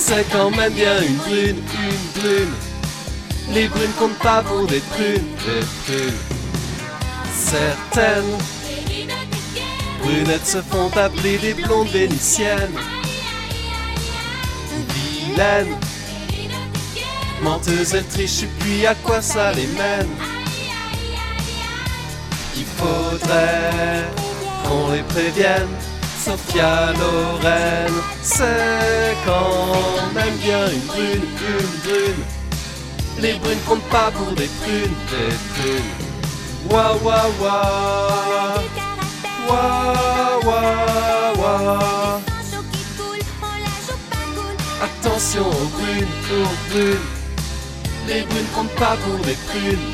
C'est quand même bien une brune. Les brunes comptent pas pour des prunes. Certaines brunettes se font appeler des blondes vénitiennes. Vilaines, menteuses, elles trichent, et puis à quoi ça les mène? Il faudrait qu'on les prévienne. Sophia Loren, c'est quand même bien une brune. Les brunes comptent pas pour des prunes. Wa wa wa, wa wa wa. Attention aux brunes, les brunes comptent pas pour des prunes.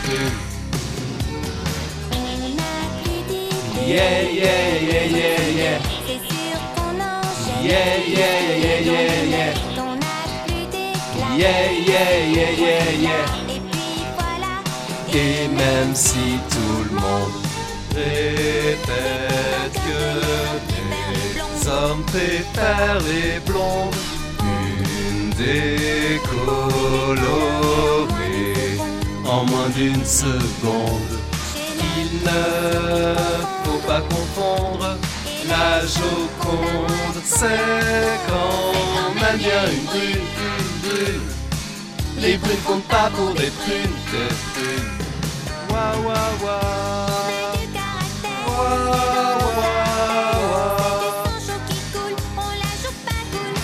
Yeah, yeah, yeah, yeah, yeah. C'est sûr qu'on enchaîne. Yeah, yeah, yeah, yeah, yeah. On a plus d'éclat. Yeah, yeah, yeah, yeah, yeah. Et puis voilà. Et même si tout le monde répète que les hommes préfèrent les blondes, une décolorée en moins d'une seconde. Il ne faut pas confondre la Joconde, c'est quand même bien une brune. Les brunes comptent pas pour des prunes. Wa wa wa. Du caractère. Wa wa wa. Du sang chaud qui coule, on la joue pas cool.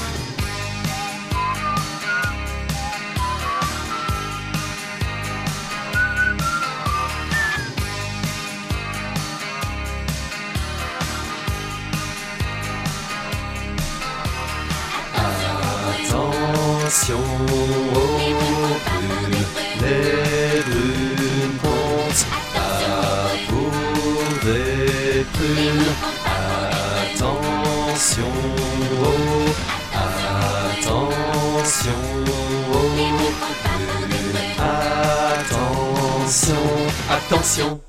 Attention aux brunes, les brunes comptent pas pour des prunes. Attention aux brunes, attention.